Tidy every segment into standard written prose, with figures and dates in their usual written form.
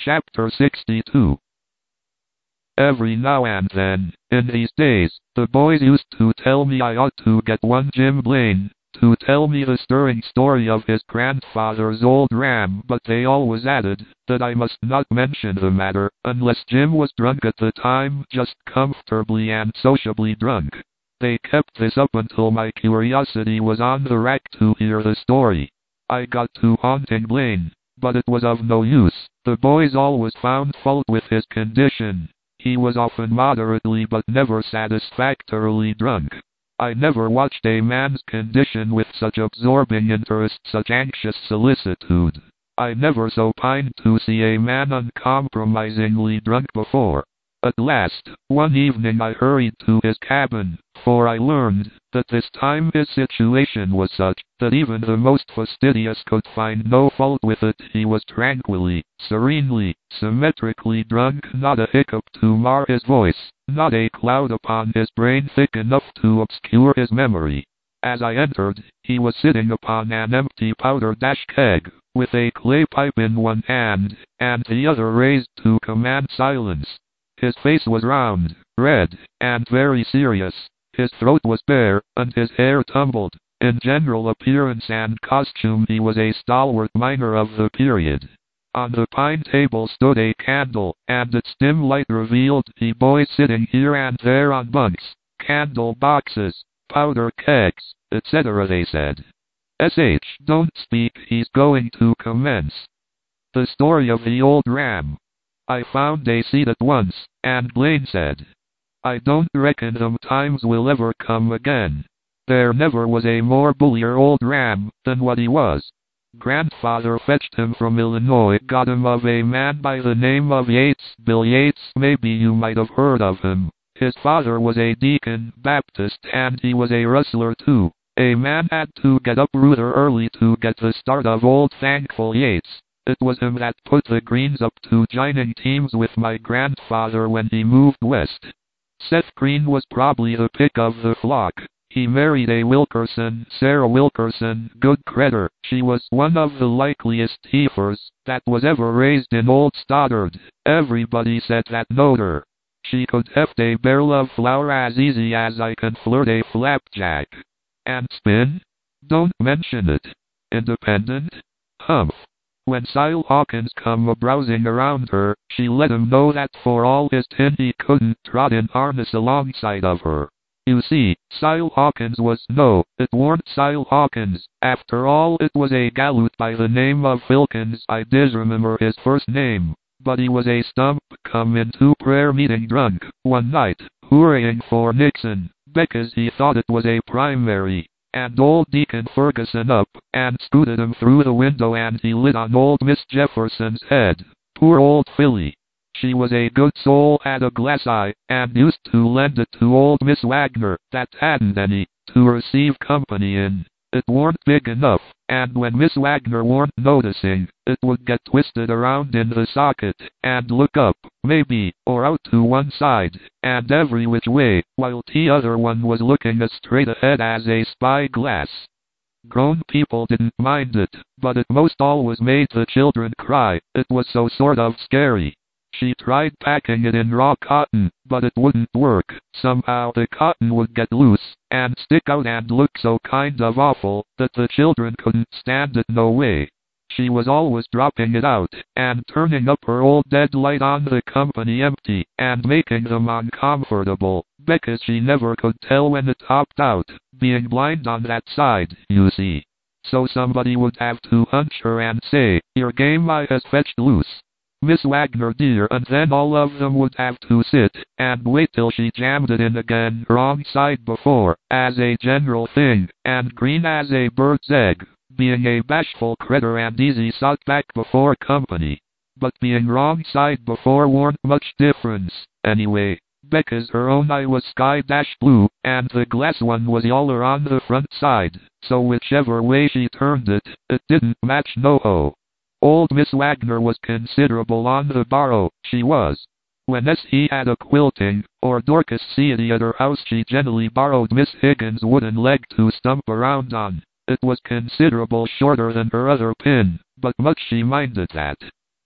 Chapter 62. Every now and then, in these days, the boys used to tell me I ought to get one Jim Blaine, to tell me the stirring story of his grandfather's old ram, but they always added that I must not mention the matter, unless Jim was drunk at the time, just comfortably and sociably drunk. They kept this up until my curiosity was on the rack to hear the story. I got to haunting Blaine, but it was of no use. The boys always found fault with his condition. He was often moderately but never satisfactorily drunk. I never watched a man's condition with such absorbing interest, such anxious solicitude. I never so pined to see a man uncompromisingly drunk before. At last, one evening I hurried to his cabin, for I learned that this time his situation was such that even the most fastidious could find no fault with it. He was tranquilly, serenely, symmetrically drunk, not a hiccup to mar his voice, not a cloud upon his brain thick enough to obscure his memory. As I entered, he was sitting upon an empty powder-dash keg, with a clay pipe in one hand, and the other raised to command silence. His face was round, red, and very serious. His throat was bare, and his hair tumbled. In general appearance and costume he was a stalwart miner of the period. On the pine table stood a candle, and its dim light revealed the boys sitting here and there on bunks, candle boxes, powder kegs, etc. They said. "S.H. don't speak, he's going to commence." The story of the old ram. I found a seat at once, and Blaine said, "I don't reckon them times will ever come again. There never was a more bullier old ram than what he was. Grandfather fetched him from Illinois, got him of a man by the name of Yates, Bill Yates, maybe you might have heard of him. His father was a deacon Baptist, and he was a rustler too. A man had to get up rather early to get the start of old Thankful Yates. It was him that put the Greens up to joining teams with my grandfather when he moved west. Seth Green was probably the pick of the flock. He married a Wilkerson, Sarah Wilkerson, good credder. She was one of the likeliest heifers that was ever raised in old Stoddard. Everybody said that knowed her. She could heft a barrel of flour as easy as I can flirt a flapjack. And spin? Don't mention it. Independent? Humph. When Sile Hawkins come a-browsing around her, she let him know that for all his tin he couldn't trot in harness alongside of her. You see, Sile Hawkins was, no, it warn't Sile Hawkins. After all, it was a galoot by the name of Filkins. I disremember his first name, but he was a stump come into prayer meeting drunk, one night, hurrying for Nixon, because he thought it was a primary. And old Deacon Ferguson up, and scooted him through the window, and he lit on old Miss Jefferson's head. Poor old filly. She was a good soul, had a glass eye, and used to lend it to old Miss Wagner, that hadn't any, to receive company in. It warn't big enough, and when Miss Wagner warn't noticing, it would get twisted around in the socket, and look up, maybe, or out to one side, and every which way, while the other one was looking as straight ahead as a spy-glass. Grown people didn't mind it, but it most always made the children cry. It was so sort of scary. She tried packing it in raw cotton, but it wouldn't work. Somehow the cotton would get loose, and stick out and look so kind of awful, that the children couldn't stand it no way. She was always dropping it out, and turning up her old dead light on the company empty, and making them uncomfortable, because she never could tell when it topped out, being blind on that side, you see. So somebody would have to hunch her and say, "Your game I has fetched loose, Miss Wagner dear," and then all of them would have to sit, and wait till she jammed it in again wrong side before, as a general thing, and green as a bird's egg, being a bashful critter and easy sot back before company. But being wrong side before warn't much difference, anyway, because her own eye was sky-dash blue, and the glass one was yaller on the front side, so whichever way she turned it, it didn't match no-ho. Old Miss Wagner was considerable on the borrow, she was. When S.E. had a quilting, or Dorcas seedy at her house, she generally borrowed Miss Higgins' wooden leg to stump around on. It was considerable shorter than her other pin, but much she minded that.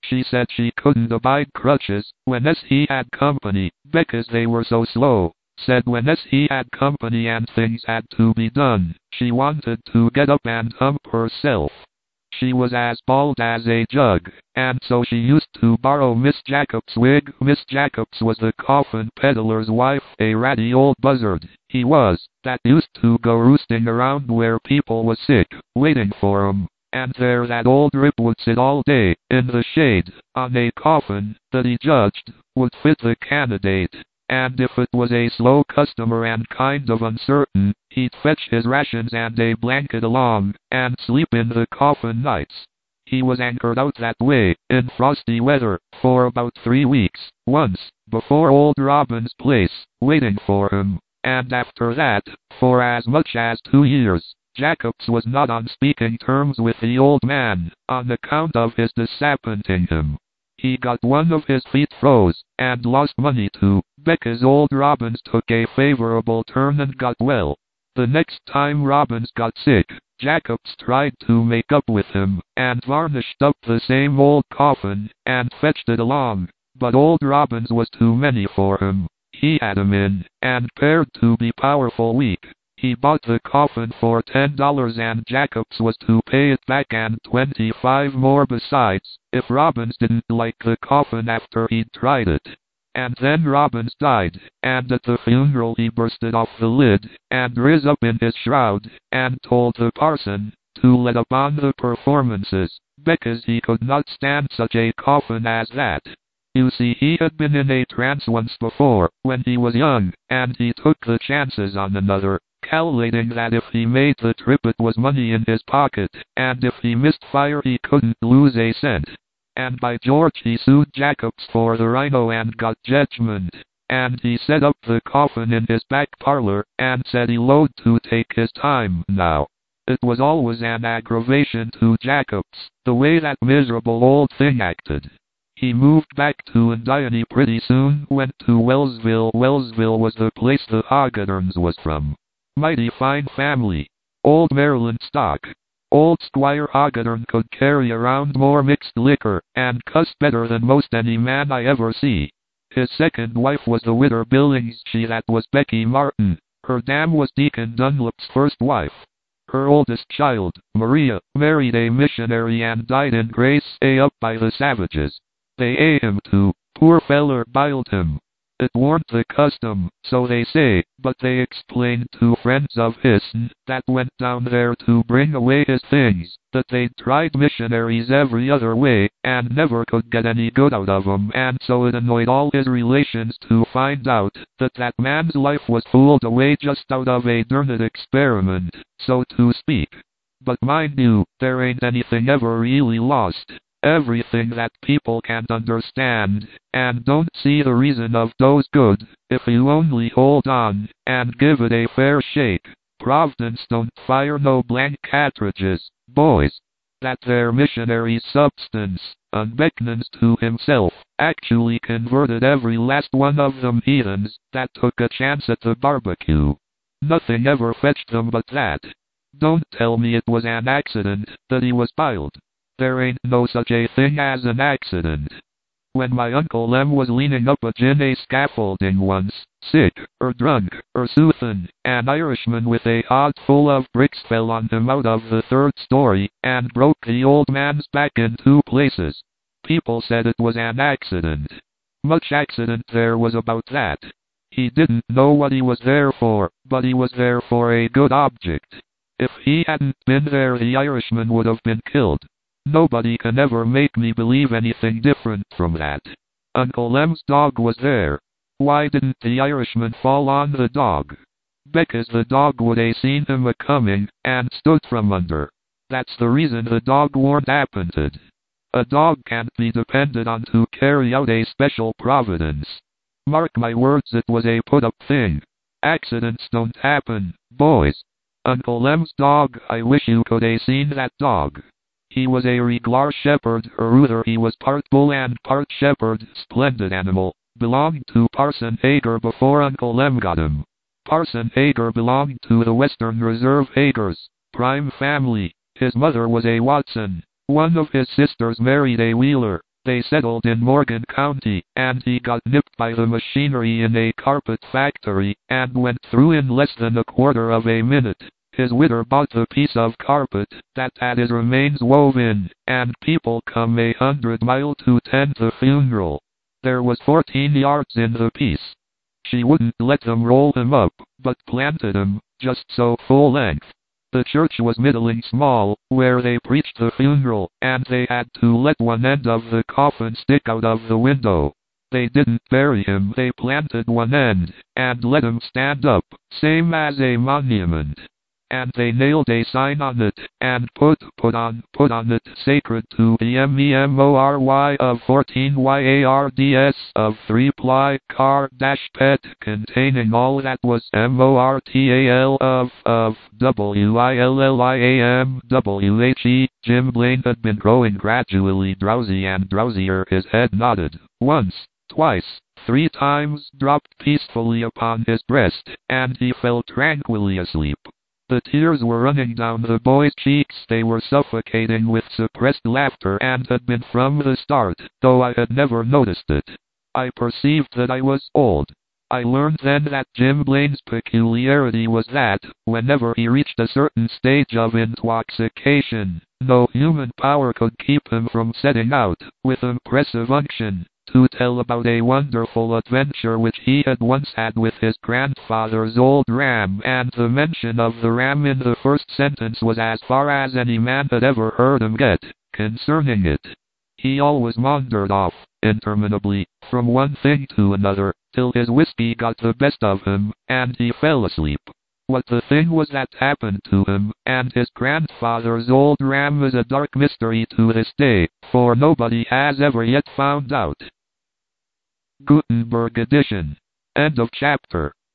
She said she couldn't abide crutches when he had company, because they were so slow. Said when he had company and things had to be done, she wanted to get up and hump herself. She was as bald as a jug, and so she used to borrow Miss Jacob's wig. Miss Jacobs was the coffin peddler's wife, a ratty old buzzard, he was, that used to go roosting around where people was sick, waiting for 'em. And there that old rip would sit all day, in the shade, on a coffin, that he judged, would fit the candidate. And if it was a slow customer and kind of uncertain, he'd fetch his rations and a blanket along, and sleep in the coffin nights. He was anchored out that way, in frosty weather, for about 3 weeks, once, before old Robin's place, waiting for him. And after that, for as much as 2 years, Jacobs was not on speaking terms with the old man, on account of his disappointing him. He got one of his feet froze, and lost money too, because old Robbins took a favorable turn and got well. The next time Robbins got sick, Jacobs tried to make up with him, and varnished up the same old coffin, and fetched it along, but old Robbins was too many for him. He had him in, and paired to be powerful weak. He bought the coffin for $10 and Jacobs was to pay it back and 25 more besides, if Robbins didn't like the coffin after he'd tried it. And then Robbins died, and at the funeral he bursted off the lid, and riz up in his shroud, and told the parson to let up on the performances, because he could not stand such a coffin as that. You see, he had been in a trance once before, when he was young, and he took the chances on another, calculating that if he made the trip it was money in his pocket, and if he missed fire he couldn't lose a cent. And by George he sued Jacobs for the rhino and got judgment. And he set up the coffin in his back parlor, and said he load to take his time now. It was always an aggravation to Jacobs, the way that miserable old thing acted. He moved back to Indiana pretty soon, went to Wellsville. Wellsville was the place the Hagedorns was from. Mighty fine family. Old Maryland stock. Old Squire Hagedorn could carry around more mixed liquor, and cuss better than most any man I ever see. His second wife was the widder Billings, that was Becky Martin. Her dam was Deacon Dunlap's first wife. Her oldest child, Maria, married a missionary and died in Grace up by the savages. They ate him too, poor feller, biled him. It warn't the custom, so they say, but they explained to friends of his'n that went down there to bring away his things, that they'd tried missionaries every other way, and never could get any good out of 'em, and so it annoyed all his relations to find out that that man's life was fooled away just out of a derned experiment, so to speak. But mind you, there ain't anything ever really lost. Everything that people can't understand, and don't see the reason of, does good, if you only hold on, and give it a fair shake. Providence don't fire no blank cartridges, boys. That there missionary's substance, unbeknownst to himself, actually converted every last one of them heathens that took a chance at the barbecue. Nothing ever fetched them but that. Don't tell me it was an accident that he was biled. There ain't no such a thing as an accident. When my Uncle Lem was leaning up agin a scaffolding once, sick, drunk, soothin', an Irishman with a hod full of bricks fell on him out of the 3rd story, and broke the old man's back in 2 places. People said it was an accident. Much accident there was about that. He didn't know what he was there for, but he was there for a good object. If he hadn't been there the Irishman would have been killed. Nobody can ever make me believe anything different from that. Uncle Lem's dog was there. Why didn't the Irishman fall on the dog? Because the dog would a seen him a-coming, and stood from under. That's the reason the dog warn't appointed. A dog can't be depended on to carry out a special providence. Mark my words, it was a put-up thing. Accidents don't happen, boys. Uncle Lem's dog, I wish you could a seen that dog. He was a reg'lar shepherd, or rather he was part bull and part shepherd, splendid animal, belonged to Parson Hager before Uncle Lem got him. Parson Hager belonged to the Western Reserve Hagers, prime family. His mother was a Watson. One of his sisters married a Wheeler. They settled in Morgan County, and he got nipped by the machinery in a carpet factory, and went through in less than a quarter of a minute. His widow bought the piece of carpet that had his remains wove in, and people come 100 mile to tend the funeral. There was 14 yards in the piece. She wouldn't let them roll him up, but planted him, just so, full length. The church was middling small, where they preached the funeral, and they had to let one end of the coffin stick out of the window. They didn't bury him, they planted one end, and let him stand up, same as a monument. And they nailed a sign on it, and put on it, sacred to the memory of 14 yards of 3-ply car-pet, containing all that was mortal of williamwhe. Jim Blaine had been growing gradually drowsy and drowsier. His head nodded, once, twice, 3 times, dropped peacefully upon his breast, and he fell tranquilly asleep. The tears were running down the boy's cheeks. They were suffocating with suppressed laughter, and had been from the start, though I had never noticed it. I perceived that I was old. I learned then that Jim Blaine's peculiarity was that, whenever he reached a certain stage of intoxication, no human power could keep him from setting out, with impressive unction, to tell about a wonderful adventure which he had once had with his grandfather's old ram, and the mention of the ram in the first sentence was as far as any man had ever heard him get, concerning it. He always maundered off, interminably, from one thing to another, till his whiskey got the best of him, and he fell asleep. What the thing was that happened to him, and his grandfather's old ram, is a dark mystery to this day, for nobody has ever yet found out. Gutenberg edition. End of chapter.